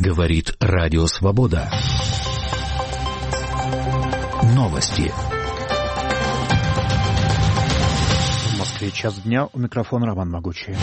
Говорит Радио Свобода. Новости. В Москве 1:00 дня. У микрофона Роман Могучий.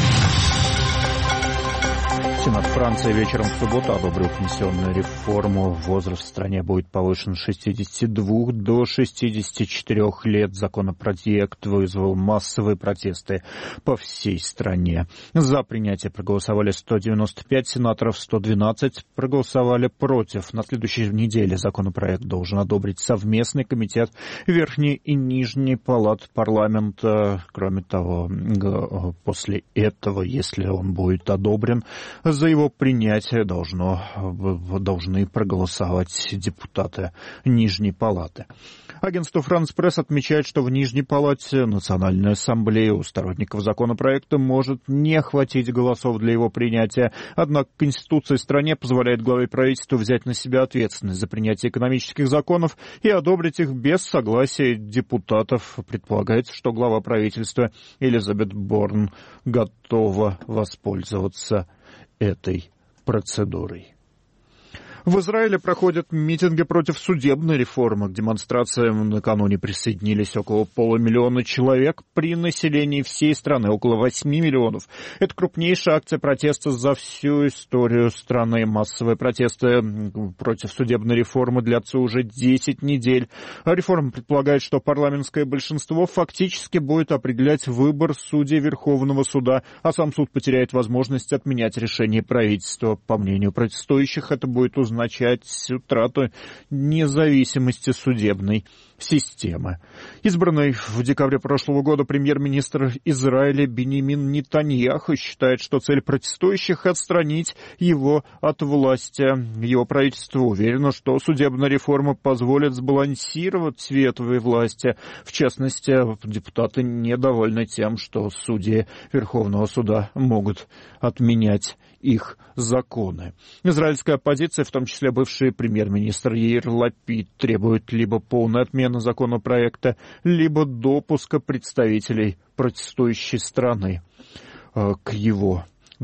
Сенат Франции вечером в субботу одобрил пенсионную реформу. Возраст в стране будет повышен с 62 до 64 лет. Законопроект вызвал массовые протесты по всей стране. За принятие проголосовали 195 сенаторов, 112 проголосовали против. На следующей неделе законопроект должен одобрить совместный комитет Верхней и Нижней палат парламента. Кроме того, после этого, если он будет одобрен, за его принятие должны проголосовать депутаты Нижней палаты. Агентство «Франс Пресс» отмечает, что в Нижней палате Национальной ассамблеи у сторонников законопроекта может не хватить голосов для его принятия. Однако Конституция стране позволяет главе правительства взять на себя ответственность за принятие экономических законов и одобрить их без согласия депутатов. Предполагается, что глава правительства Элизабет Борн готова воспользоваться этой процедурой. В Израиле проходят митинги против судебной реформы. К демонстрациям накануне присоединились около 500 000 человек при населении всей страны, около 8 миллионов. Это крупнейшая акция протеста за всю историю страны. Массовые протесты против судебной реформы длятся уже 10 недель. Реформа предполагает, что парламентское большинство фактически будет определять выбор судей Верховного суда, а сам суд потеряет возможность отменять решение правительства. По мнению протестующих, это будет означать утрату независимости судебной системы. Избранный в декабре прошлого года премьер-министр Израиля Биньямин Нетаньяху считает, что цель протестующих — отстранить его от власти. Его правительство уверено, что судебная реформа позволит сбалансировать ветви власти. В частности, депутаты недовольны тем, что судьи Верховного суда могут отменять их законы. Израильская оппозиция, в том числе бывший премьер-министр Яир Лапид, требует либо полной отмены законопроекта, либо допуска представителей протестующей страны к его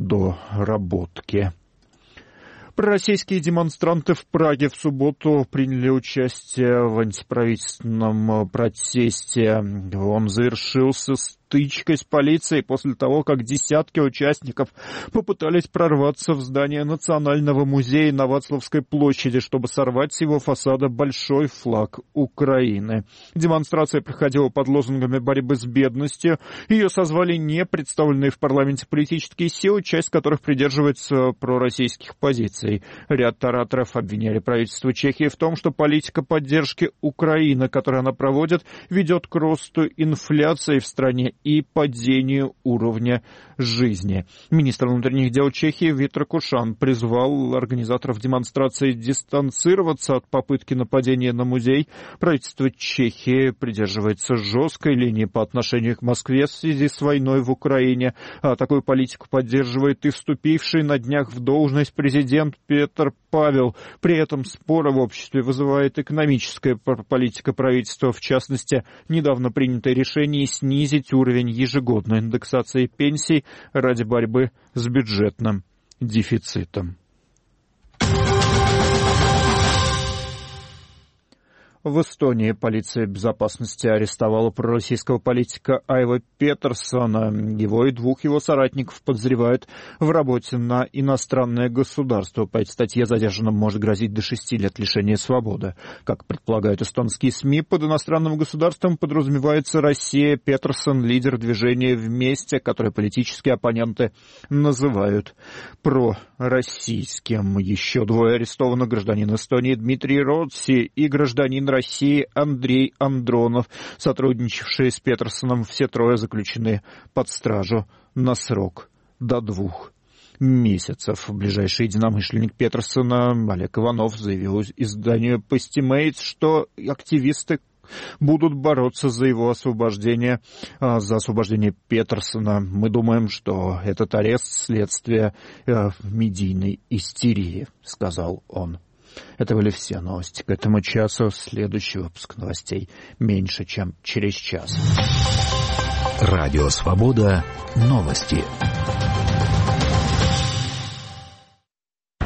доработке. Пророссийские демонстранты в Праге в субботу приняли участие в антиправительственном протесте. Он завершился стычкой с полицией после того, как десятки участников попытались прорваться в здание Национального музея на Вацлавской площади, чтобы сорвать с его фасада большой флаг Украины. Демонстрация проходила под лозунгами борьбы с бедностью. Ее созвали не представленные в парламенте политические силы, часть которых придерживается пророссийских позиций. Ряд ораторов обвиняли правительство Чехии в том, что политика поддержки Украины, которую она проводит, ведет к росту инфляции в стране и падению уровня жизни. Министр внутренних дел Чехии Витор Кушан призвал организаторов демонстрации дистанцироваться от попытки нападения на музей. Правительство Чехии придерживается жесткой линии по отношению к Москве в связи с войной в Украине. Такую политику поддерживает и вступивший на днях в должность президент Петр Павел. При этом споры в обществе вызывает экономическая политика правительства, в частности, недавно принятое решение снизить уровень ежегодной индексации пенсий ради борьбы с бюджетным дефицитом. В Эстонии полиция безопасности арестовала пророссийского политика Айво Петерсона. Его и двух его соратников подозревают в работе на иностранное государство. По этой статье задержанным может грозить до 6 лет лишения свободы. Как предполагают эстонские СМИ, под иностранным государством подразумевается Россия. Петерсон — лидер движения «Вместе», которое политические оппоненты называют пророссийским. Еще двое арестованных: гражданин Эстонии Дмитрий Родси и гражданин России Андрей Андронов, сотрудничавшие с Петерсоном. Все трое заключены под стражу на срок до 2 месяцев. Ближайший единомышленник Петерсона Олег Иванов заявил изданию Постимейтс, что активисты будут бороться за его освобождение, за освобождение Петерсона. Мы думаем, что этот арест — следствие медийной истерии, сказал он. Это были все новости к этому часу. Следующий выпуск новостей меньше, чем через час. Радио Свобода. Новости.